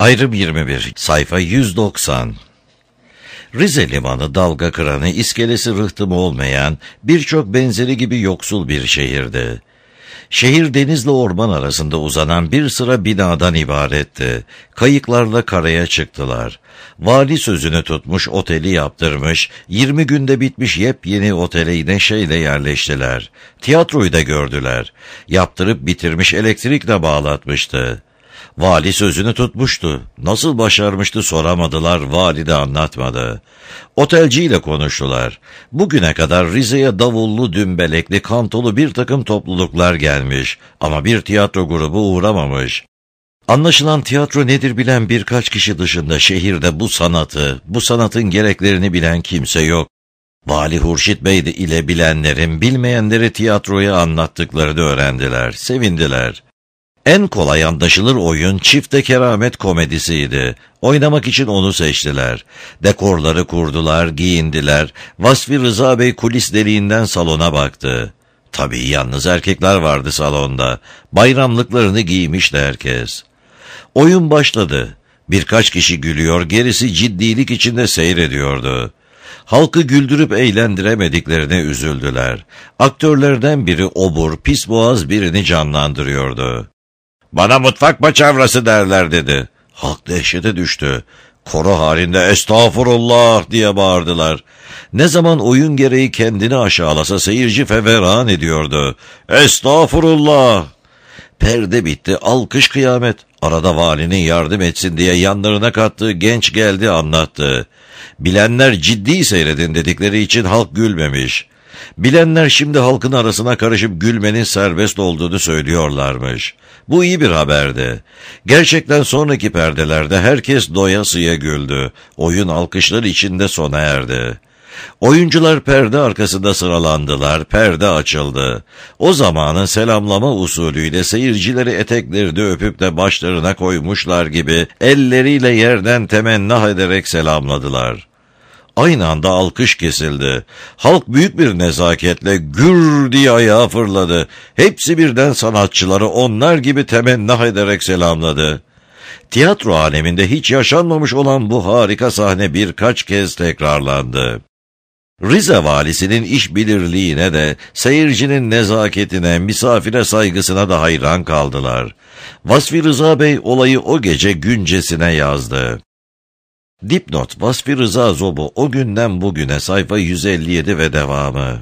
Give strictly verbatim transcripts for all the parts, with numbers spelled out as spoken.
Ayrım yirmi bir, sayfa yüz doksan. Rize limanı dalga kıranı, iskelesi rıhtımı olmayan, birçok benzeri gibi yoksul bir şehirdi. Şehir denizle orman arasında uzanan bir sıra binadan ibaretti. Kayıklarla karaya çıktılar. Vali sözünü tutmuş, oteli yaptırmış, yirmi günde bitmiş yepyeni otele neşeyle yerleştiler. Tiyatroyu da gördüler. Yaptırıp bitirmiş, elektrikle bağlatmıştı. Vali sözünü tutmuştu. Nasıl başarmıştı soramadılar, vali de anlatmadı. Otelciyle konuştular. Bugüne kadar Rize'ye davullu, dümbelekli, kantolu bir takım topluluklar gelmiş ama bir tiyatro grubu uğramamış. Anlaşılan tiyatro nedir bilen birkaç kişi dışında şehirde bu sanatı, bu sanatın gereklerini bilen kimse yok. Vali Hurşit Bey ile bilenlerin bilmeyenleri tiyatroya anlattıklarını öğrendiler, sevindiler. En kolay anlaşılır oyun Çifte Keramet komedisiydi. Oynamak için onu seçtiler. Dekorları kurdular, giyindiler. Vasfi Rıza Bey kulis deliğinden salona baktı. Tabii yalnız erkekler vardı salonda. Bayramlıklarını giymişti herkes. Oyun başladı. Birkaç kişi gülüyor, gerisi ciddilik içinde seyrediyordu. Halkı güldürüp eğlendiremediklerine üzüldüler. Aktörlerden biri obur, pisboğaz birini canlandırıyordu. "Bana mutfak paçavrası derler," dedi. Halk dehşete düştü. Koro halinde "Estağfurullah" diye bağırdılar. Ne zaman oyun gereği kendini aşağılasa seyirci feveran ediyordu. "Estağfurullah." Perde bitti, alkış kıyamet. Arada valinin yardım etsin diye yanlarına kattığı genç geldi, anlattı. Bilenler ciddi seyredin dedikleri için halk gülmemiş. Bilenler şimdi halkın arasına karışıp gülmenin serbest olduğunu söylüyorlarmış. Bu iyi bir haberdi. Gerçekten sonraki perdelerde herkes doyasıya güldü. Oyun alkışlar içinde sona erdi. Oyuncular perde arkasında sıralandılar, perde açıldı. O zamanın selamlama usulüyle seyircileri eteklerini öpüp de başlarına koymuşlar gibi elleriyle yerden temennah ederek selamladılar. Aynı anda alkış kesildi. Halk büyük bir nezaketle gür diye ayağa fırladı. Hepsi birden sanatçıları onlar gibi temennah ederek selamladı. Tiyatro aleminde hiç yaşanmamış olan bu harika sahne birkaç kez tekrarlandı. Rize valisinin işbilirliğine de, seyircinin nezaketine, misafire saygısına da hayran kaldılar. Vasfi Rıza Bey olayı o gece güncesine yazdı. Dipnot: Vasfi Rıza Zobu, o günden bugüne, sayfa yüz elli yedi ve devamı.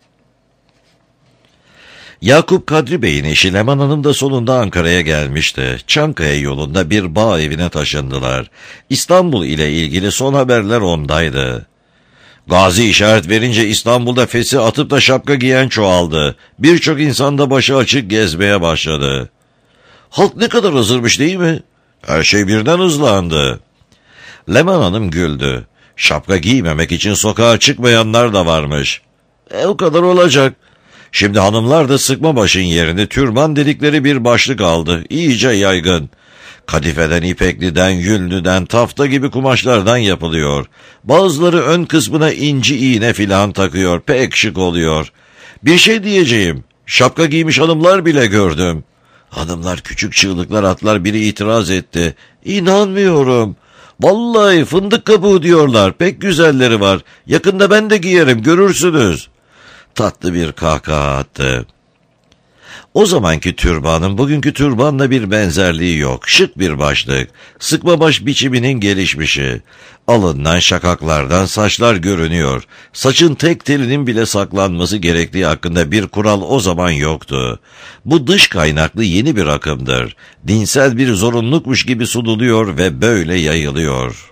Yakup Kadri Bey'in eşi Leman Hanım da sonunda Ankara'ya gelmişti. Çankaya yolunda bir bağ evine taşındılar. İstanbul ile ilgili son haberler ondaydı. Gazi işaret verince İstanbul'da fesi atıp da şapka giyen çoğaldı. Birçok insan da başı açık gezmeye başladı. Halk ne kadar hazırmış değil mi? Her şey birden hızlandı. Leman Hanım güldü. Şapka giymemek için sokağa çıkmayanlar da varmış. E o kadar olacak. Şimdi hanımlar da sıkma başın yerini türban dedikleri bir başlık aldı. İyice yaygın. Kadifeden, ipekliden, yünlüden, tafta gibi kumaşlardan yapılıyor. Bazıları ön kısmına inci iğne filan takıyor. Pek şık oluyor. Bir şey diyeceğim. Şapka giymiş hanımlar bile gördüm. Hanımlar küçük çığlıklar atlar, biri itiraz etti. İnanmıyorum. Vallahi fındık kabuğu diyorlar. Pek güzelleri var. Yakında ben de giyerim, görürsünüz. Tatlı bir kahkaha attı. O zamanki türbanın bugünkü türbanla bir benzerliği yok. Şık bir başlık. Sıkma baş biçiminin gelişmişi. Alından, şakaklardan saçlar görünüyor. Saçın tek telinin bile saklanması gerektiği hakkında bir kural o zaman yoktu. Bu dış kaynaklı yeni bir akımdır. Dinsel bir zorunlulukmuş gibi sunuluyor ve böyle yayılıyor.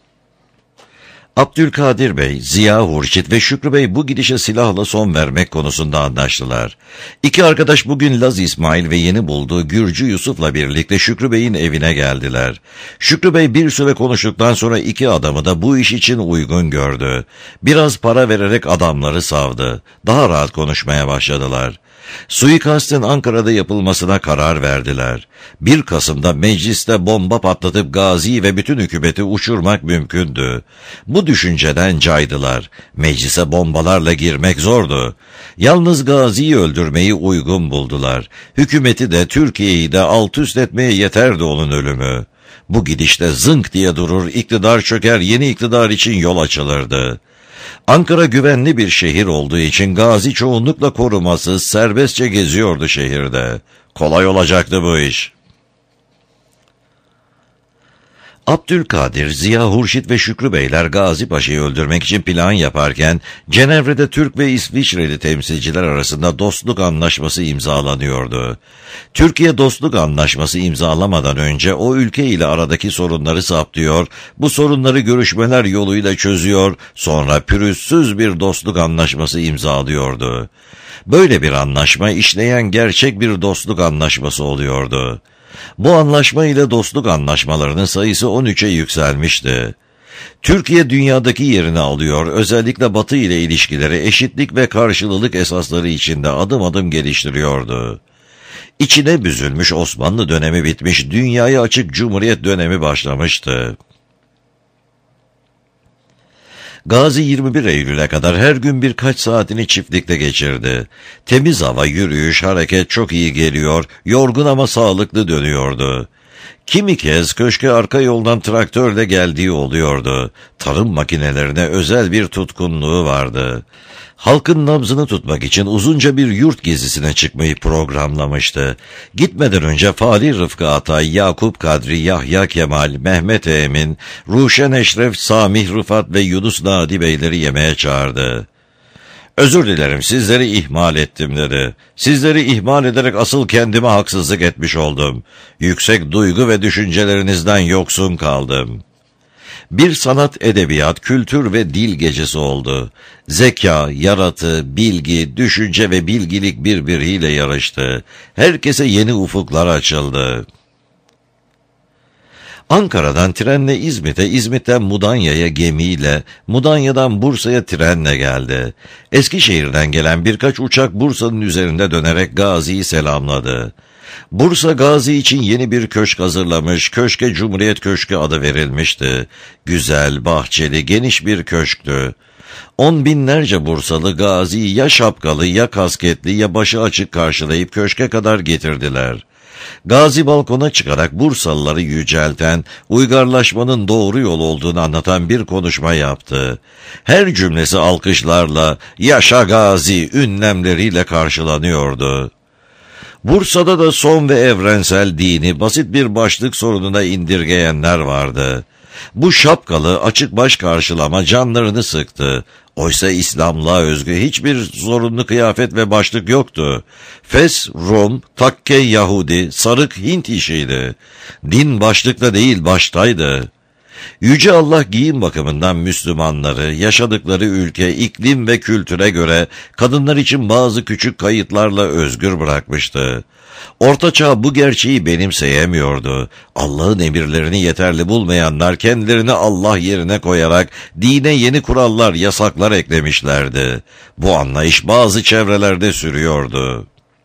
Abdülkadir Bey, Ziya Hurşit ve Şükrü Bey bu gidişe silahla son vermek konusunda anlaştılar. İki arkadaş bugün Laz İsmail ve yeni bulduğu Gürcü Yusuf'la birlikte Şükrü Bey'in evine geldiler. Şükrü Bey bir süre konuştuktan sonra iki adamı da bu iş için uygun gördü. Biraz para vererek adamları savdı. Daha rahat konuşmaya başladılar. Suikastın Ankara'da yapılmasına karar verdiler. bir Kasım'da mecliste bomba patlatıp Gazi ve bütün hükümeti uçurmak mümkündü. Bu düşünceden caydılar. Meclise bombalarla girmek zordu. Yalnız Gazi'yi öldürmeyi uygun buldular. Hükümeti de Türkiye'yi de alt üst etmeye yeterdi onun ölümü. Bu gidişte zınk diye durur, iktidar çöker, yeni iktidar için yol açılırdı. Ankara güvenli bir şehir olduğu için Gazi çoğunlukla korumasız, serbestçe geziyordu şehirde. Kolay olacaktı bu iş. Abdülkadir, Ziya Hurşit ve Şükrü Beyler Gazi Paşa'yı öldürmek için plan yaparken Cenevre'de Türk ve İsviçreli temsilciler arasında dostluk anlaşması imzalanıyordu. Türkiye dostluk anlaşması imzalamadan önce o ülke ile aradaki sorunları saptıyor, bu sorunları görüşmeler yoluyla çözüyor, sonra pürüzsüz bir dostluk anlaşması imzalıyordu. Böyle bir anlaşma işleyen gerçek bir dostluk anlaşması oluyordu. Bu anlaşma ile dostluk anlaşmalarının sayısı on üçe yükselmişti. Türkiye dünyadaki yerini alıyor, özellikle Batı ile ilişkileri eşitlik ve karşılılık esasları içinde adım adım geliştiriyordu. İçine büzülmüş Osmanlı dönemi bitmiş, dünyaya açık Cumhuriyet dönemi başlamıştı. Gazi yirmi bir Eylül'e kadar her gün birkaç saatini çiftlikte geçirdi. Temiz hava, yürüyüş, hareket çok iyi geliyor, yorgun ama sağlıklı dönüyordu. Kimi kez köşke arka yoldan traktörle geldiği oluyordu. Tarım makinelerine özel bir tutkunluğu vardı. Halkın nabzını tutmak için uzunca bir yurt gezisine çıkmayı programlamıştı. Gitmeden önce Fahri Rıfkı Atay, Yakup Kadri, Yahya Kemal, Mehmet Emin, Ruşen Eşref, Samih Rıfat ve Yunus Nadi Beyleri yemeğe çağırdı. "Özür dilerim, sizleri ihmal ettim," dedi. "Sizleri ihmal ederek asıl kendime haksızlık etmiş oldum. Yüksek duygu ve düşüncelerinizden yoksun kaldım." Bir sanat, edebiyat, kültür ve dil gecesi oldu. Zeka, yaratı, bilgi, düşünce ve bilgilik birbiriyle yarıştı. Herkese yeni ufuklar açıldı. Ankara'dan trenle İzmit'e, İzmit'ten Mudanya'ya gemiyle, Mudanya'dan Bursa'ya trenle geldi. Eskişehir'den gelen birkaç uçak Bursa'nın üzerinde dönerek Gazi'yi selamladı. Bursa, Gazi için yeni bir köşk hazırlamış, köşke Cumhuriyet Köşkü adı verilmişti. Güzel, bahçeli, geniş bir köşktü. On binlerce Bursalı Gazi'yi ya şapkalı, ya kasketli, ya başı açık karşılayıp köşke kadar getirdiler. Gazi balkona çıkarak Bursalıları yücelten, uygarlaşmanın doğru yol olduğunu anlatan bir konuşma yaptı. Her cümlesi alkışlarla, "Yaşa Gazi" ünlemleriyle karşılanıyordu. Bursa'da da son ve evrensel dini basit bir başlık sorununa indirgeyenler vardı. Bu şapkalı açık baş karşılama canlarını sıktı. Oysa İslamlığa özgü hiçbir zorunlu kıyafet ve başlık yoktu. Fes Rum, takke Yahudi, sarık Hint işiydi. Din başlıkta değil baştaydı. Yüce Allah giyim bakımından Müslümanları, yaşadıkları ülke, iklim ve kültüre göre kadınlar için bazı küçük kayıtlarla özgür bırakmıştı. Orta Çağ bu gerçeği benimseyemiyordu. Allah'ın emirlerini yeterli bulmayanlar kendilerini Allah yerine koyarak dine yeni kurallar, yasaklar eklemişlerdi. Bu anlayış bazı çevrelerde sürüyordu.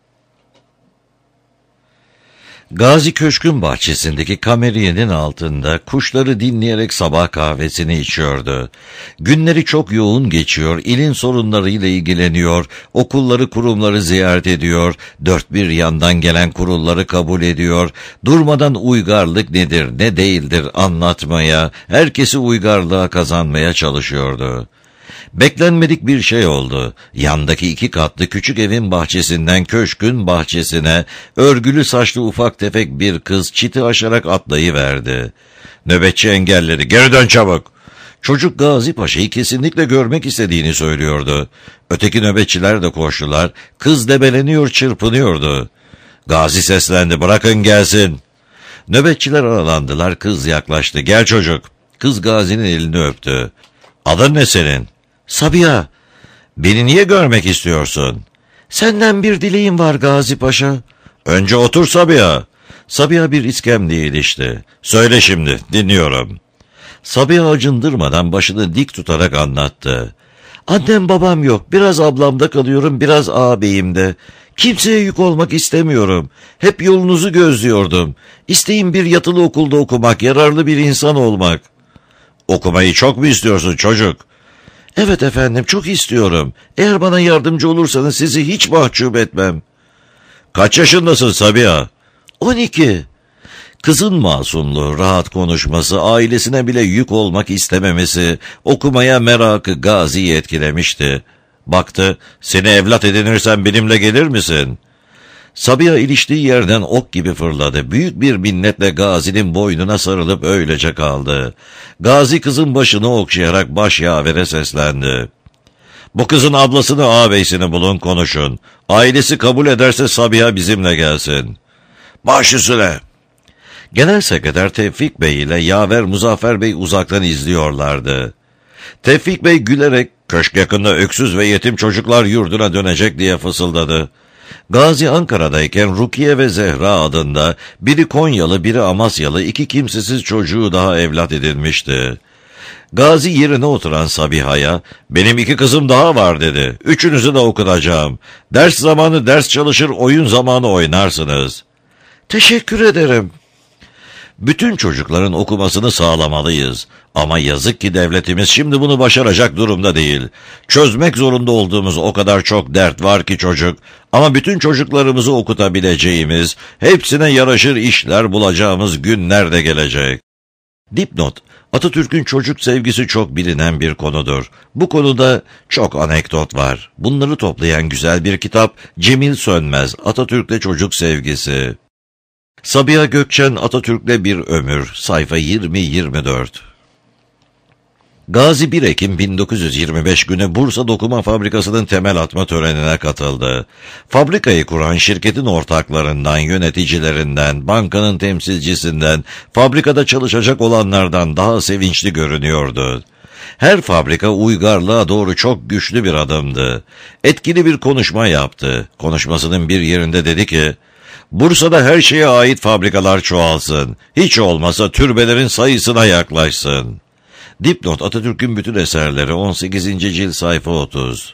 Gazi Köşk'ün bahçesindeki kameriyenin altında kuşları dinleyerek sabah kahvesini içiyordu. Günleri çok yoğun geçiyor, ilin sorunlarıyla ilgileniyor, okulları, kurumları ziyaret ediyor, dört bir yandan gelen kurulları kabul ediyor, durmadan uygarlık nedir, ne değildir anlatmaya, herkesi uygarlığa kazanmaya çalışıyordu. Beklenmedik bir şey oldu. Yandaki iki katlı küçük evin bahçesinden köşkün bahçesine örgülü saçlı ufak tefek bir kız çiti aşarak atlayıverdi. Nöbetçi engelledi. "Geri dön çabuk." Çocuk Gazi Paşa'yı kesinlikle görmek istediğini söylüyordu. Öteki nöbetçiler de koştular. Kız debeleniyor, çırpınıyordu. Gazi seslendi. "Bırakın gelsin." Nöbetçiler aralandılar. Kız yaklaştı. "Gel çocuk." Kız Gazi'nin elini öptü. "Adın ne senin?" "Sabiha." "Beni niye görmek istiyorsun?" "Senden bir dileğim var Gazi Paşa." "Önce otur Sabiha." Sabiha bir iskemleye ilişti. "Söyle şimdi, dinliyorum." Sabiha acındırmadan başını dik tutarak anlattı. "Annem babam yok, biraz ablamda kalıyorum, biraz ağabeyimde. Kimseye yük olmak istemiyorum. Hep yolunuzu gözlüyordum. İsteğim bir yatılı okulda okumak, yararlı bir insan olmak." "Okumayı çok mu istiyorsun çocuk?" "Evet efendim, çok istiyorum. Eğer bana yardımcı olursanız sizi hiç mahcup etmem." "Kaç yaşındasın Sabiha?" on iki. Kızın masumluğu, rahat konuşması, ailesine bile yük olmak istememesi, okumaya merakı Gazi'yi etkilemişti. Baktı, seni evlat edinirsen benimle gelir misin? Sabiha iliştiği yerden ok gibi fırladı. Büyük bir minnetle Gazi'nin boynuna sarılıp öylece kaldı. Gazi kızın başını okşayarak baş yavere seslendi. Bu kızın ablasını ağabeysini bulun, konuşun. Ailesi kabul ederse Sabiha bizimle gelsin. Baş üstüne. Genel Sekreter Tevfik Bey ile yaver Muzaffer Bey uzaktan izliyorlardı. Tevfik Bey gülerek köşk yakında öksüz ve yetim çocuklar yurduna dönecek diye fısıldadı. Gazi Ankara'dayken Rukiye ve Zehra adında biri Konyalı biri Amasyalı iki kimsesiz çocuğu daha evlat edinmişti. Gazi yerine oturan Sabiha'ya benim iki kızım daha var dedi. Üçünüzü de okutacağım. Ders zamanı ders çalışır, oyun zamanı oynarsınız. Teşekkür ederim. Bütün çocukların okumasını sağlamalıyız. Ama yazık ki devletimiz şimdi bunu başaracak durumda değil. Çözmek zorunda olduğumuz o kadar çok dert var ki çocuk. Ama bütün çocuklarımızı okutabileceğimiz, hepsine yaraşır işler bulacağımız günler de gelecek. Dipnot: Atatürk'ün çocuk sevgisi çok bilinen bir konudur. Bu konuda çok anekdot var. Bunları toplayan güzel bir kitap Cemil Sönmez, Atatürk'le Çocuk Sevgisi. Sabiha Gökçen, Atatürk'le Bir Ömür, sayfa yirmi yirmi dört. Gazi bir Ekim bin dokuz yüz yirmi beş günü Bursa Dokuma Fabrikası'nın temel atma törenine katıldı. Fabrikayı kuran şirketin ortaklarından, yöneticilerinden, bankanın temsilcisinden, fabrikada çalışacak olanlardan daha sevinçli görünüyordu. Her fabrika uygarlığa doğru çok güçlü bir adımdı. Etkili bir konuşma yaptı. Konuşmasının bir yerinde dedi ki, Bursa'da her şeye ait fabrikalar çoğalsın. Hiç olmasa türbelerin sayısına yaklaşsın. Dipnot: Atatürk'ün bütün eserleri, on sekizinci cilt, sayfa otuz.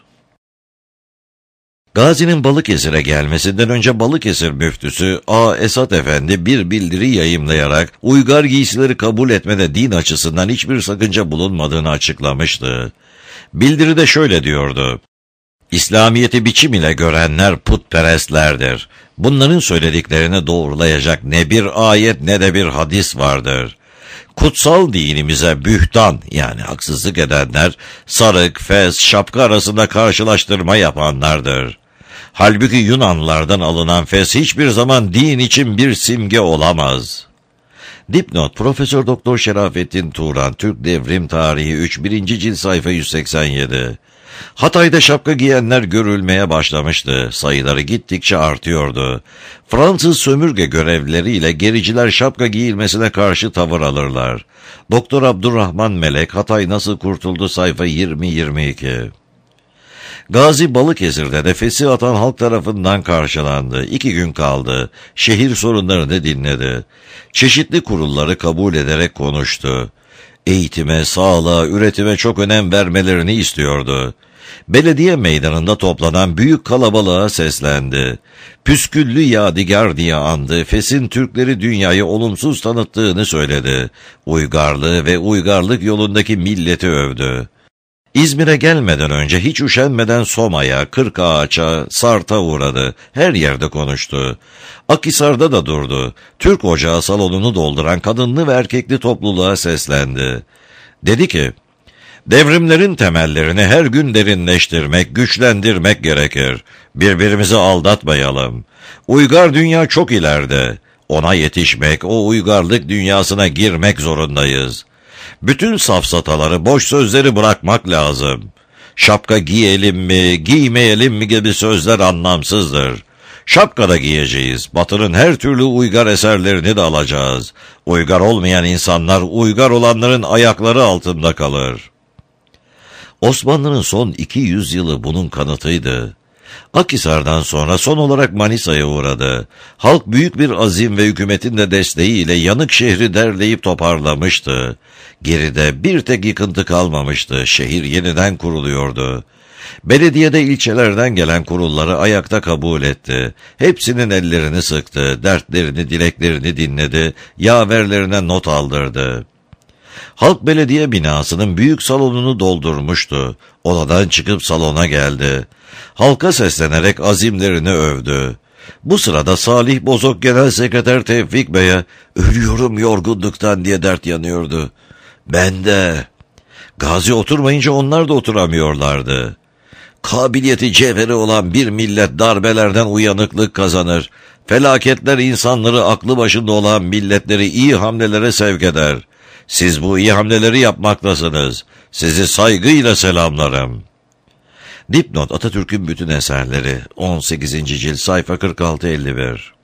Gazi'nin Balıkesir'e gelmesinden önce Balıkesir müftüsü A. Esat Efendi bir bildiri yayımlayarak uygar giysileri kabul etmede din açısından hiçbir sakınca bulunmadığını açıklamıştı. Bildiride şöyle diyordu: İslamiyet'i biçim ile görenler putperestlerdir. Bunların söylediklerini doğrulayacak ne bir ayet ne de bir hadis vardır. Kutsal dinimize bühtan yani haksızlık edenler, sarık, fes, şapka arasında karşılaştırma yapanlardır. Halbuki Yunanlardan alınan fes hiçbir zaman din için bir simge olamaz. Dipnot: Profesör Doktor Şerafettin Turan, Türk Devrim Tarihi üç, birinci cilt, sayfa yüz seksen yedi. Hatay'da şapka giyenler görülmeye başlamıştı. Sayıları gittikçe artıyordu. Fransız sömürge görevlileriyle gericiler şapka giyilmesine karşı tavır alırlar. Doktor Abdurrahman Melek, Hatay Nasıl Kurtuldu, sayfa yirmi yirmi iki. Gazi Balıkesir'de de fesi atan halk tarafından karşılandı. İki gün kaldı. Şehir sorunlarını dinledi. Çeşitli kurulları kabul ederek konuştu. Eğitime, sağlığa, üretime çok önem vermelerini istiyordu. Belediye meydanında toplanan büyük kalabalığa seslendi. Püsküllü yadigar diye andı. Fes'in Türkleri dünyayı olumsuz tanıttığını söyledi. Uygarlığı ve uygarlık yolundaki milleti övdü. İzmir'e gelmeden önce hiç üşenmeden Soma'ya, Kırkağaç'a, Sart'a uğradı. Her yerde konuştu. Akhisar'da da durdu. Türk Ocağı salonunu dolduran kadınlı ve erkekli topluluğa seslendi. Dedi ki, devrimlerin temellerini her gün derinleştirmek, güçlendirmek gerekir. Birbirimizi aldatmayalım. Uygar dünya çok ileride. Ona yetişmek, o uygarlık dünyasına girmek zorundayız. Bütün safsataları, boş sözleri bırakmak lazım. Şapka giyelim mi, giymeyelim mi gibi sözler anlamsızdır. Şapka da giyeceğiz. Batı'nın her türlü uygar eserlerini de alacağız. Uygar olmayan insanlar, uygar olanların ayakları altında kalır. Osmanlı'nın son iki yüz yılı bunun kanıtıydı. Akhisar'dan sonra son olarak Manisa'ya uğradı. Halk büyük bir azim ve hükümetin de desteğiyle yanık şehri derleyip toparlamıştı. Geride bir tek yıkıntı kalmamıştı. Şehir yeniden kuruluyordu. Belediyede ilçelerden gelen kurulları ayakta kabul etti. Hepsinin ellerini sıktı, dertlerini, dileklerini dinledi, yaverlerine not aldırdı. Halk belediye binasının büyük salonunu doldurmuştu. Odadan çıkıp salona geldi. Halka seslenerek azimlerini övdü. Bu sırada Salih Bozok Genel Sekreter Tevfik Bey'e "Ölüyorum yorgunluktan" diye dert yanıyordu. Ben de. Gazi oturmayınca onlar da oturamıyorlardı. Kabiliyeti cevheri olan bir millet darbelerden uyanıklık kazanır. Felaketler insanları aklı başında olan milletleri iyi hamlelere sevk eder. Siz bu iyi hamleleri yapmaktasınız. Sizi saygıyla selamlarım. Dipnot: Atatürk'ün bütün eserleri, on sekizinci cilt, sayfa kırk altı elli bir.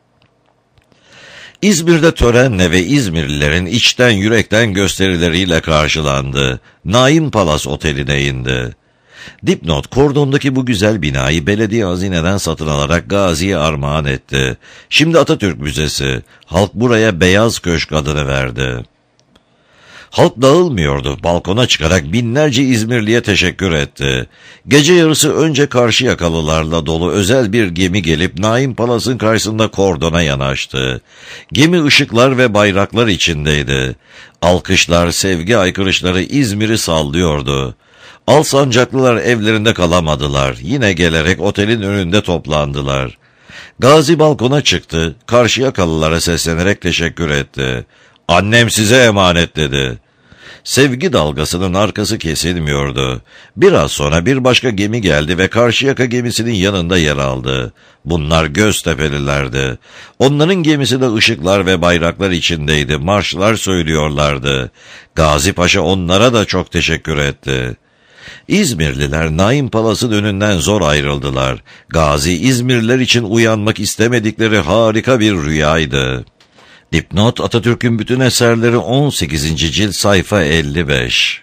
İzmir'de törenle ve İzmirlilerin içten yürekten gösterileriyle karşılandı. Naim Palas Oteli'ne indi. Dipnot: Kordon'daki bu güzel binayı belediye hazineden satın alarak Gazi'ye armağan etti. Şimdi Atatürk Müzesi. Halk buraya Beyaz Köşk adını verdi. Halk dağılmıyordu. Balkona çıkarak binlerce İzmirliye teşekkür etti. Gece yarısı önce Karşıyakalılarla dolu özel bir gemi gelip Naim Palas'ın karşısında kordona yanaştı. Gemi ışıklar ve bayraklar içindeydi. Alkışlar, sevgi aykırışları İzmir'i sallıyordu. Alsancaklılar evlerinde kalamadılar. Yine gelerek otelin önünde toplandılar. Gazi balkona çıktı. Karşıyakalılara seslenerek teşekkür etti. "Annem size emanet" dedi. Sevgi dalgasının arkası kesilmiyordu. Biraz sonra bir başka gemi geldi ve Karşıyaka gemisinin yanında yer aldı. Bunlar Göztepelilerdi. Onların gemisi de ışıklar ve bayraklar içindeydi. Marşlar söylüyorlardı. Gazi Paşa onlara da çok teşekkür etti. İzmirliler Naim Palas'ın önünden zor ayrıldılar. Gazi İzmirliler için uyanmak istemedikleri harika bir rüyaydı. Dipnot: Atatürk'ün bütün eserleri, on sekizinci cilt, sayfa elli beş.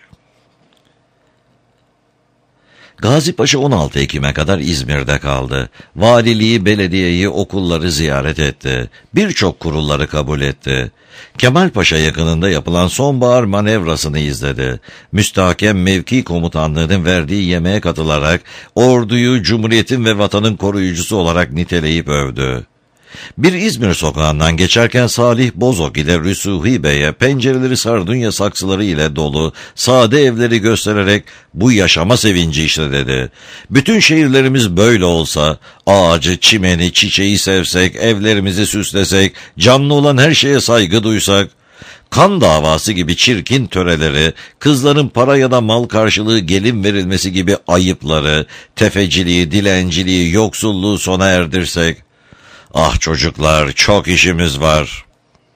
Gazi Paşa on altı Ekim'e kadar İzmir'de kaldı. Valiliği, belediyeyi, okulları ziyaret etti. Birçok kurulları kabul etti. Kemal Paşa yakınında yapılan sonbahar manevrasını izledi. Müstahkem mevki komutanlığının verdiği yemeğe katılarak orduyu Cumhuriyet'in ve vatanın koruyucusu olarak niteleyip övdü. Bir İzmir sokağından geçerken Salih Bozok ile Rüsuhi Bey'e pencereleri sardunya saksıları ile dolu sade evleri göstererek "Bu yaşama sevinci işte" dedi. "Bütün şehirlerimiz böyle olsa, ağacı, çimeni, çiçeği sevsek, evlerimizi süslesek, canlı olan her şeye saygı duysak, kan davası gibi çirkin töreleri, kızların para ya da mal karşılığı gelin verilmesi gibi ayıpları, tefeciliği, dilenciliği, yoksulluğu sona erdirsek, ah çocuklar, çok işimiz var."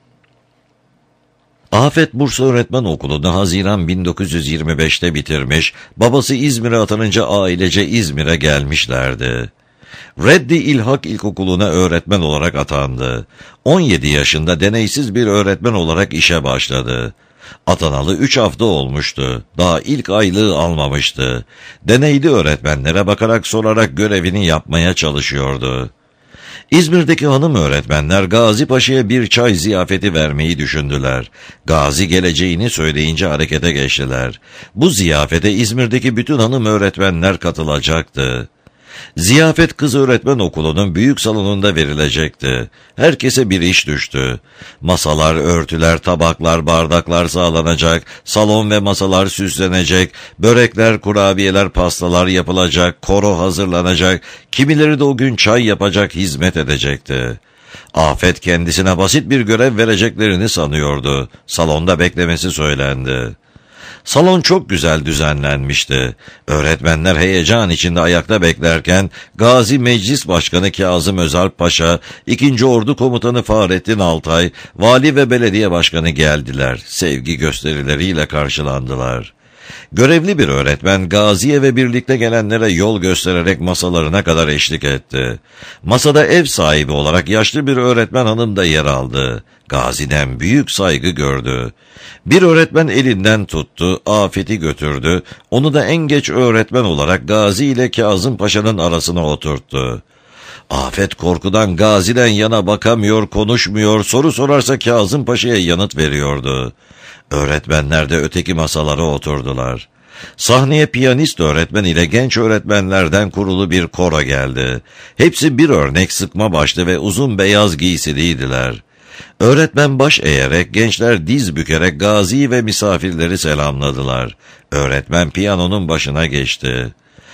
Afet Bursa Öğretmen Okulu'nu Haziran bin dokuz yüz yirmi beşte bitirmiş, babası İzmir'e atanınca ailece İzmir'e gelmişlerdi. Reddi İlhak İlkokulu'na öğretmen olarak atandı. on yedi yaşında deneysiz bir öğretmen olarak işe başladı. Atanalı üç hafta olmuştu. Daha ilk aylığı almamıştı. Deneyli öğretmenlere bakarak sorarak görevini yapmaya çalışıyordu. İzmir'deki hanım öğretmenler Gazi Paşa'ya bir çay ziyafeti vermeyi düşündüler. Gazi geleceğini söyleyince harekete geçtiler. Bu ziyafete İzmir'deki bütün hanım öğretmenler katılacaktı. Ziyafet Kız Öğretmen Okulu'nun büyük salonunda verilecekti. Herkese bir iş düştü. Masalar, örtüler, tabaklar, bardaklar sağlanacak, salon ve masalar süslenecek, börekler, kurabiyeler, pastalar yapılacak, koro hazırlanacak, kimileri de o gün çay yapacak, hizmet edecekti. Afet kendisine basit bir görev vereceklerini sanıyordu. Salonda beklemesi söylendi. Salon çok güzel düzenlenmişti. Öğretmenler heyecan içinde ayakta beklerken Gazi Meclis Başkanı Kazım Özalp Paşa, ikinci. Ordu Komutanı Fahrettin Altay, Vali ve Belediye Başkanı geldiler. Sevgi gösterileriyle karşılandılar. Görevli bir öğretmen Gazi'ye ve birlikte gelenlere yol göstererek masalarına kadar eşlik etti. Masada ev sahibi olarak yaşlı bir öğretmen hanım da yer aldı. Gazi'den büyük saygı gördü. Bir öğretmen elinden tuttu, Afet'i götürdü. Onu da en geç öğretmen olarak Gazi ile Kazım Paşa'nın arasına oturttu. Afet korkudan Gazi'den yana bakamıyor, konuşmuyor, soru sorarsa Kazım Paşa'ya yanıt veriyordu. Öğretmenler de öteki masalara oturdular. Sahneye piyanist öğretmen ile genç öğretmenlerden kurulu bir koro geldi. Hepsi bir örnek sıkma başlı ve uzun beyaz giysiliydiler. Öğretmen baş eğerek, gençler diz bükerek Gazi'yi ve misafirleri selamladılar. Öğretmen piyanonun başına geçti.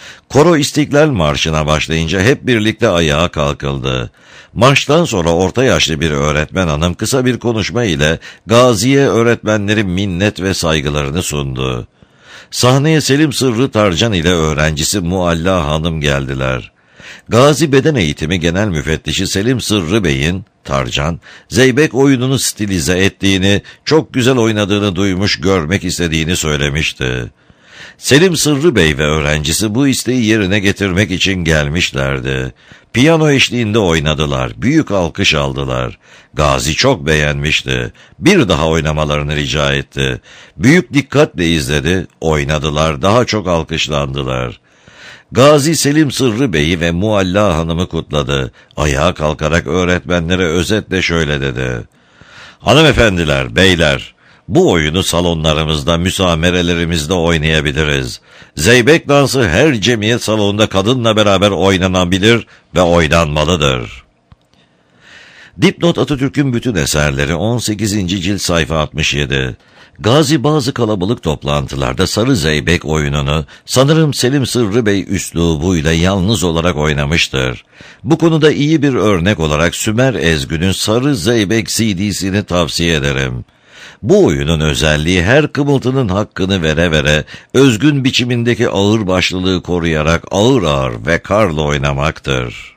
Koro İstiklal Marşı'na başlayınca hep birlikte ayağa kalkıldı. Marştan sonra orta yaşlı bir öğretmen hanım kısa bir konuşma ile Gazi'ye öğretmenlerin minnet ve saygılarını sundu. Sahneye Selim Sırrı Tarcan ile öğrencisi Mualla Hanım geldiler. Gazi Beden Eğitimi Genel Müfettişi Selim Sırrı Bey'in, Tarcan, Zeybek oyununu stilize ettiğini, çok güzel oynadığını duymuş, görmek istediğini söylemişti. Selim Sırrı Bey ve öğrencisi bu isteği yerine getirmek için gelmişlerdi. Piyano eşliğinde oynadılar, büyük alkış aldılar. Gazi çok beğenmişti, bir daha oynamalarını rica etti. Büyük dikkatle izledi, oynadılar, daha çok alkışlandılar. Gazi Selim Sırrı Bey'i ve Mualla Hanım'ı kutladı. Ayağa kalkarak öğretmenlere özetle şöyle dedi: "Hanımefendiler, beyler, bu oyunu salonlarımızda, müsamerelerimizde oynayabiliriz. Zeybek dansı her cemiyet salonunda kadınla beraber oynanabilir ve oynanmalıdır." Dipnot: Atatürk'ün bütün eserleri, on sekizinci cilt, sayfa altmış yedi. Gazi bazı kalabalık toplantılarda Sarı Zeybek oyununu sanırım Selim Sırrı Bey üslubuyla yalnız olarak oynamıştır. Bu konuda iyi bir örnek olarak Sümer Ezgün'ün Sarı Zeybek C D'sini tavsiye ederim. Bu oyunun özelliği her kımıltının hakkını vere vere özgün biçimindeki ağırbaşlılığı koruyarak ağır ağır ve karla oynamaktır.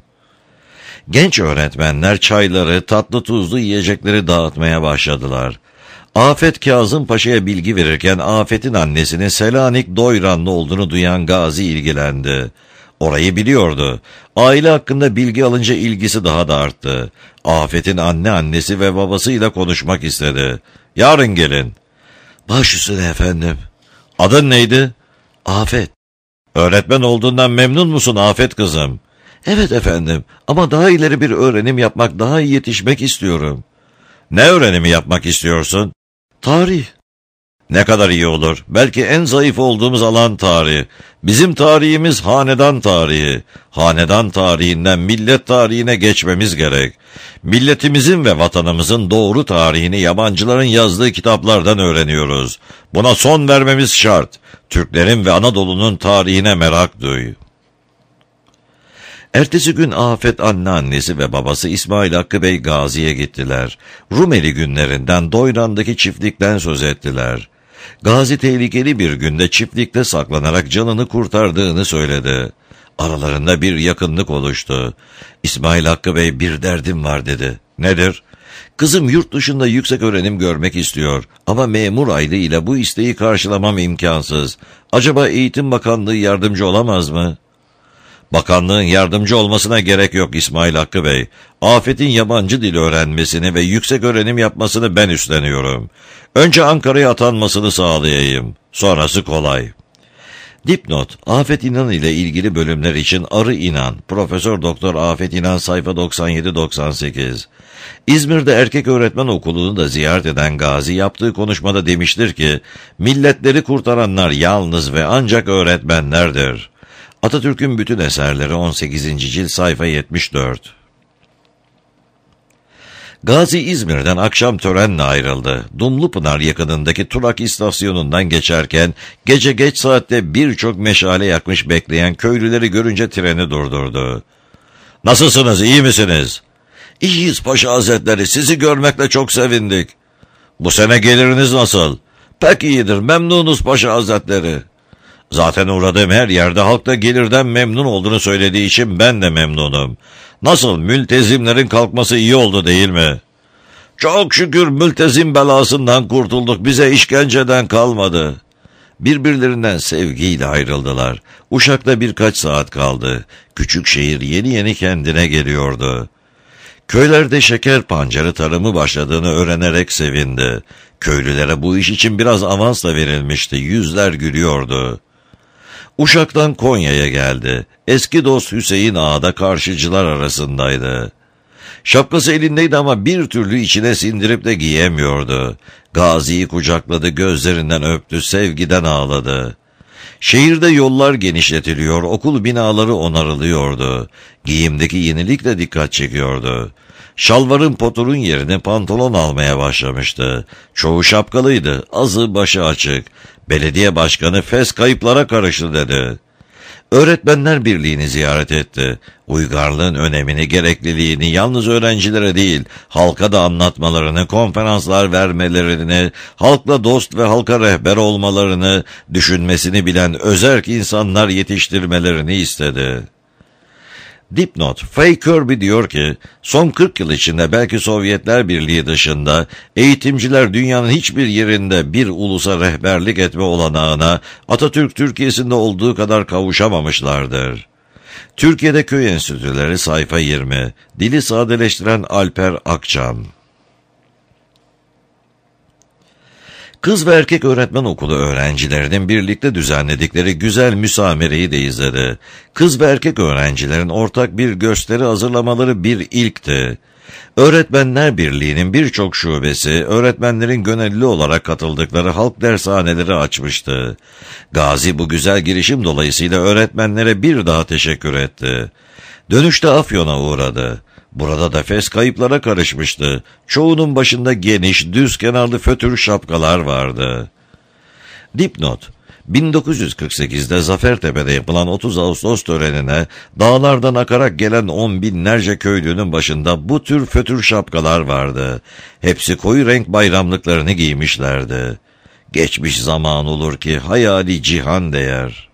Genç öğretmenler çayları, tatlı tuzlu yiyecekleri dağıtmaya başladılar. Afet Kazım Paşa'ya bilgi verirken Afet'in annesinin Selanik Doyranlı olduğunu duyan Gazi ilgilendi. Orayı biliyordu. Aile hakkında bilgi alınca ilgisi daha da arttı. Afet'in anne annesi ve babasıyla konuşmak istedi. "Yarın gelin." "Baş üstüne efendim." "Adın neydi?" "Afet." "Öğretmen olduğundan memnun musun Afet kızım?" "Evet efendim, ama daha ileri bir öğrenim yapmak, daha iyi yetişmek istiyorum." "Ne öğrenimi yapmak istiyorsun?" "Tarih." "Ne kadar iyi olur. Belki en zayıf olduğumuz alan tarih. Bizim tarihimiz hanedan tarihi. Hanedan tarihinden millet tarihine geçmemiz gerek. Milletimizin ve vatanımızın doğru tarihini yabancıların yazdığı kitaplardan öğreniyoruz. Buna son vermemiz şart. Türklerin ve Anadolu'nun tarihine merak duy." Ertesi gün Afet anneannesi ve babası İsmail Hakkı Bey Gazi'ye gittiler. Rumeli günlerinden, Doyran'daki çiftlikten söz ettiler. Gazi tehlikeli bir günde çiftlikte saklanarak canını kurtardığını söyledi. Aralarında bir yakınlık oluştu. İsmail Hakkı Bey, "Bir derdim var," dedi. "Nedir?" "Kızım yurt dışında yüksek öğrenim görmek istiyor ama memur aylığı ile bu isteği karşılamam imkansız. Acaba Eğitim Bakanlığı yardımcı olamaz mı?" "Bakanlığın yardımcı olmasına gerek yok İsmail Hakkı Bey. Afet'in yabancı dil öğrenmesini ve yüksek öğrenim yapmasını ben üstleniyorum. Önce Ankara'ya atanmasını sağlayayım. Sonrası kolay." Dipnot: Afet İnan ile ilgili bölümler için Arı İnan, Profesör Doktor Afet İnan, sayfa doksan yedi doksan sekiz. İzmir'de erkek öğretmen okulunu da ziyaret eden Gazi yaptığı konuşmada demiştir ki, "Milletleri kurtaranlar yalnız ve ancak öğretmenlerdir." Atatürk'ün bütün eserleri, on sekizinci cilt, sayfa yetmiş dört. Gazi İzmir'den akşam törenle ayrıldı. Dumlupınar yakınındaki Turak istasyonundan geçerken gece geç saatte birçok meşale yakmış bekleyen köylüleri görünce treni durdurdu. "Nasılsınız, iyi misiniz?" "İyiyiz Paşa Hazretleri, sizi görmekle çok sevindik." "Bu sene geliriniz nasıl?" "Pek iyidir, memnunuz Paşa Hazretleri." "Zaten uğradığım her yerde halk da gelirden memnun olduğunu söylediği için ben de memnunum. Nasıl, mültezimlerin kalkması iyi oldu değil mi?" "Çok şükür mültezim belasından kurtulduk, bize işkenceden kalmadı." Birbirlerinden sevgiyle ayrıldılar. Uşak'ta birkaç saat kaldı. Küçük şehir yeni yeni kendine geliyordu. Köylerde şeker pancarı tarımı başladığını öğrenerek sevindi. Köylülere bu iş için biraz avans da verilmişti. Yüzler gülüyordu. Uşak'tan Konya'ya geldi. Eski dost Hüseyin Ağa da karşıcılar arasındaydı. Şapkası elindeydi ama bir türlü içine sindirip de giyemiyordu. Gazi'yi kucakladı, gözlerinden öptü, sevgiden ağladı. Şehirde yollar genişletiliyor, okul binaları onarılıyordu. Giyimdeki yenilik de dikkat çekiyordu. Şalvarın poturun yerine pantolon almaya başlamıştı. Çoğu şapkalıydı, azı başı açık. Belediye başkanı "Fes kayıplara karıştı," dedi. Öğretmenler Birliği'ni ziyaret etti. Uygarlığın önemini, gerekliliğini yalnız öğrencilere değil, halka da anlatmalarını, konferanslar vermelerini, halkla dost ve halka rehber olmalarını, düşünmesini bilen özerk insanlar yetiştirmelerini istedi. Dipnot, Fay Kirby diyor ki, son kırk yıl içinde belki Sovyetler Birliği dışında eğitimciler dünyanın hiçbir yerinde bir ulusa rehberlik etme olanağına Atatürk Türkiye'sinde olduğu kadar kavuşamamışlardır. Türkiye'de Köy Enstitüleri sayfa yirmi, dili sadeleştiren Alper Akçam. Kız ve erkek öğretmen okulu öğrencilerinin birlikte düzenledikleri güzel müsamereyi de izledi. Kız ve erkek öğrencilerin ortak bir gösteri hazırlamaları bir ilkti. Öğretmenler Birliği'nin birçok şubesi öğretmenlerin gönüllü olarak katıldıkları halk dershaneleri açmıştı. Gazi bu güzel girişim dolayısıyla öğretmenlere bir daha teşekkür etti. Dönüşte Afyon'a uğradı. Burada da fes kayıplara karışmıştı. Çoğunun başında geniş, düz kenarlı fötür şapkalar vardı. Dipnot, bin dokuz yüz kırk sekizde Zafertepe'de yapılan otuz Ağustos törenine dağlardan akarak gelen on binlerce köylünün başında bu tür fötür şapkalar vardı. Hepsi koyu renk bayramlıklarını giymişlerdi. Geçmiş zaman olur ki hayali cihan değer.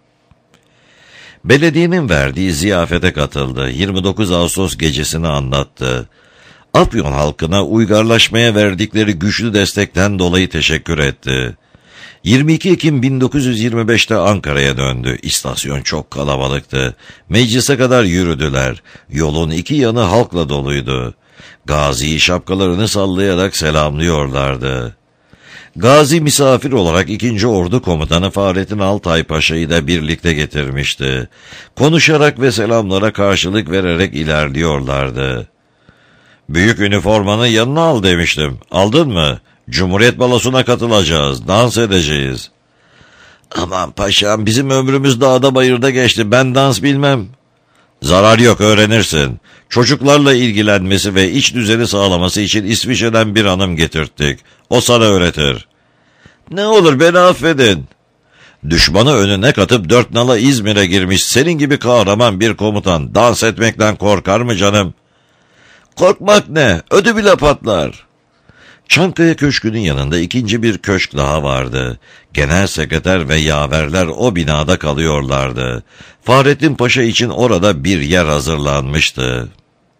Belediyenin verdiği ziyafete katıldı. yirmi dokuz Ağustos gecesini anlattı. Afyon halkına uygarlaşmaya verdikleri güçlü destekten dolayı teşekkür etti. yirmi iki Ekim bin dokuz yüz yirmi beşte Ankara'ya döndü. İstasyon çok kalabalıktı. Meclise kadar yürüdüler. Yolun iki yanı halkla doluydu. Gazi'yi şapkalarını sallayarak selamlıyorlardı. Gazi misafir olarak ikinci Ordu Komutanı Fahrettin Altay Paşa'yı da birlikte getirmişti. Konuşarak ve selamlara karşılık vererek ilerliyorlardı. Büyük üniformanı yanına al demiştim. Aldın mı? Cumhuriyet balosuna katılacağız, dans edeceğiz. Aman paşam, bizim ömrümüz dağda bayırda geçti, ben dans bilmem. Zarar yok, öğrenirsin. Çocuklarla ilgilenmesi ve iç düzeni sağlaması için İsviçre'den bir hanım getirttik. O sana öğretir. Ne olur beni affedin. Düşmanı önüne katıp dört nala İzmir'e girmiş senin gibi kahraman bir komutan dans etmekten korkar mı canım? Korkmak ne? Ödü bile patlar. Çankaya Köşkü'nün yanında ikinci bir köşk daha vardı. Genel sekreter ve yaverler o binada kalıyorlardı. Fahrettin Paşa için orada bir yer hazırlanmıştı.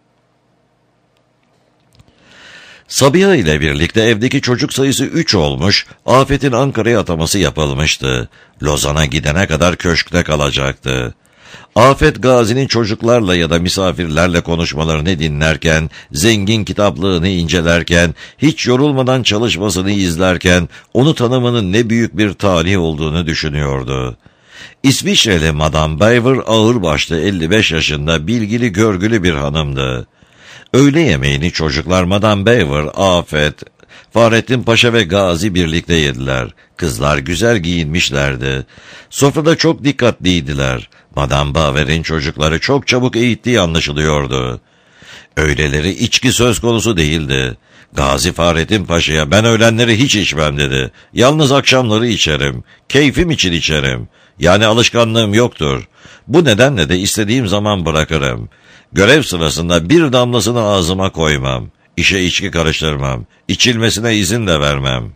Sabiha ile birlikte evdeki çocuk sayısı üç olmuş, Afet'in Ankara'ya ataması yapılmıştı. Lozan'a gidene kadar köşkte kalacaktı. Afet Gazi'nin çocuklarla ya da misafirlerle konuşmalarını dinlerken, zengin kitaplığını incelerken, hiç yorulmadan çalışmasını izlerken, onu tanımanın ne büyük bir talih olduğunu düşünüyordu. İsviçreli Madame Bever ağırbaşlı elli beş yaşında bilgili görgülü bir hanımdı. Öğle yemeğini çocuklar Madame Bever, Afet, Fahrettin Paşa ve Gazi birlikte yediler. Kızlar güzel giyinmişlerdi. Sofrada çok dikkatliydiler. Madame Bever'in çocukları çok çabuk eğittiği anlaşılıyordu. Öğleleri içki söz konusu değildi. Gazi Fahrettin Paşa'ya ben öğlenleri hiç içmem dedi. Yalnız akşamları içerim. Keyfim için içerim. Yani alışkanlığım yoktur. Bu nedenle de istediğim zaman bırakırım. Görev sırasında bir damlasını ağzıma koymam. İşe içki karıştırmam. İçilmesine izin de vermem.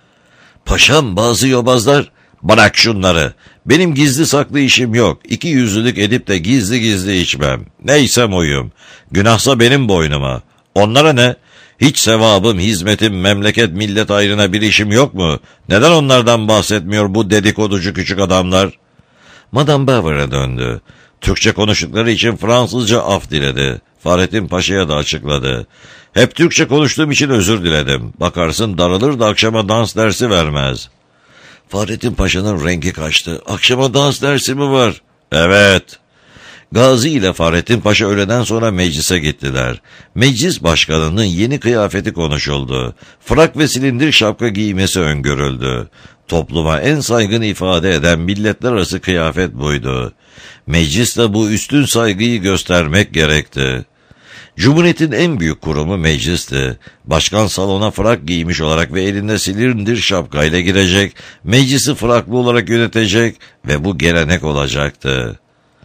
Paşam, bazı yobazlar, bırak şunları. Benim gizli saklı işim yok. İki yüzlülük edip de gizli gizli içmem. Neysem oyum. Günahsa benim boynuma. Onlara ne? Hiç sevabım, hizmetim, memleket, millet ayrına bir işim yok mu? Neden onlardan bahsetmiyor bu dedikoducu küçük adamlar? Madame Bever'a döndü. Türkçe konuştukları için Fransızca af diledi. Fahrettin Paşa'ya da açıkladı. Hep Türkçe konuştuğum için özür diledim. Bakarsın darılır da akşama dans dersi vermez. Fahrettin Paşa'nın rengi kaçtı. Akşama dans dersi mi var? Evet. Gazi ile Fahrettin Paşa öğleden sonra meclise gittiler. Meclis başkanının yeni kıyafeti konuşuldu. Frak ve silindir şapka giymesi öngörüldü. Topluma en saygın ifade eden milletler arası kıyafet buydu. Mecliste bu üstün saygıyı göstermek gerekti. Cumhuriyetin en büyük kurumu meclisti. Başkan salona frak giymiş olarak ve elinde silindir şapkayla girecek, meclisi fraklı olarak yönetecek ve bu gelenek olacaktı.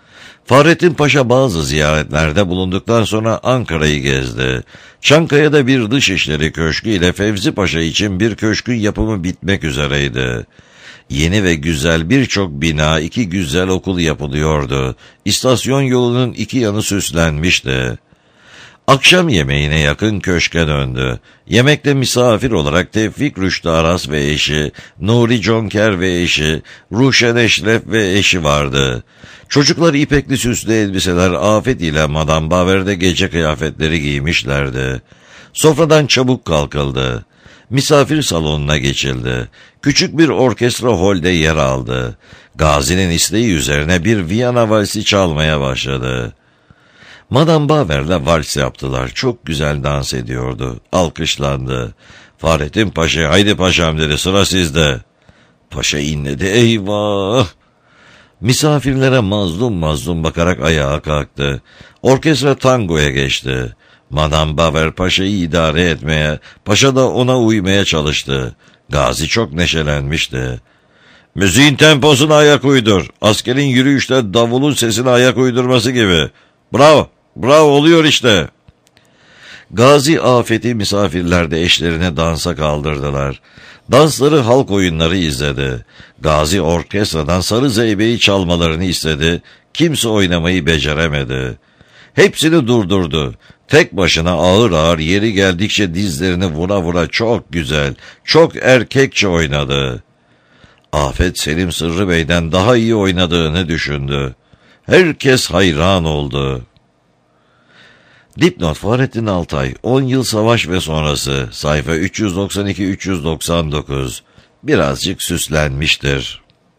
Fahrettin Paşa bazı ziyaretlerde bulunduktan sonra Ankara'yı gezdi. Çankaya'da bir dışişleri köşkü ile Fevzi Paşa için bir köşkün yapımı bitmek üzereydi. Yeni ve güzel birçok bina, iki güzel okul yapılıyordu. İstasyon yolunun iki yanı süslenmişti. Akşam yemeğine yakın köşke döndü. Yemekte misafir olarak Tevfik Rüştü Aras ve eşi, Nuri Conker ve eşi, Ruşen Eşref ve eşi vardı. Çocuklar ipekli süslü elbiseler, Afet ile Madame Baver'de gece kıyafetleri giymişlerdi. Sofradan çabuk kalkıldı. Misafir salonuna geçildi. Küçük bir orkestra holde yer aldı. Gazi'nin isteği üzerine bir Viyana valsi çalmaya başladı. Madame Baver'le vals yaptılar. Çok güzel dans ediyordu. Alkışlandı. Fahrettin Paşa, haydi paşam dedi, sıra sizde. Paşa inledi. Eyvah! Misafirlere mazlum mazlum bakarak ayağa kalktı. Orkestra tangoya geçti. Madame Baver Paşa'yı idare etmeye, Paşa da ona uymaya çalıştı. Gazi çok neşelenmişti. Müziğin temposuna ayak uydur. Askerin yürüyüşte davulun sesine ayak uydurması gibi. Bravo, bravo, oluyor işte. Gazi Afet'i misafirler de eşlerine dansa kaldırdılar. Dansları halk oyunları izledi. Gazi orkestradan Sarı Zeybe'yi çalmalarını istedi. Kimse oynamayı beceremedi. Hepsini durdurdu. Tek başına ağır ağır yeri geldikçe dizlerini vura vura çok güzel, çok erkekçe oynadı. Afet Selim Sırrı Bey'den daha iyi oynadığını düşündü. Herkes hayran oldu. Dipnot: Fahrettin Altay, on yıl savaş ve sonrası, sayfa üç yüz doksan iki üç yüz doksan dokuz. Birazcık süslenmiştir.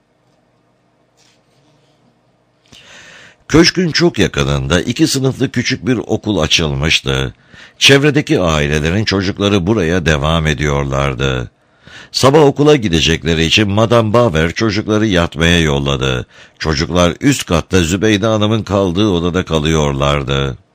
Köşkün çok yakınında iki sınıflı küçük bir okul açılmıştı. Çevredeki ailelerin çocukları buraya devam ediyorlardı. Sabah okula gidecekleri için Madame Baver çocukları yatmaya yolladı. Çocuklar üst katta Zübeyde Hanım'ın kaldığı odada kalıyorlardı.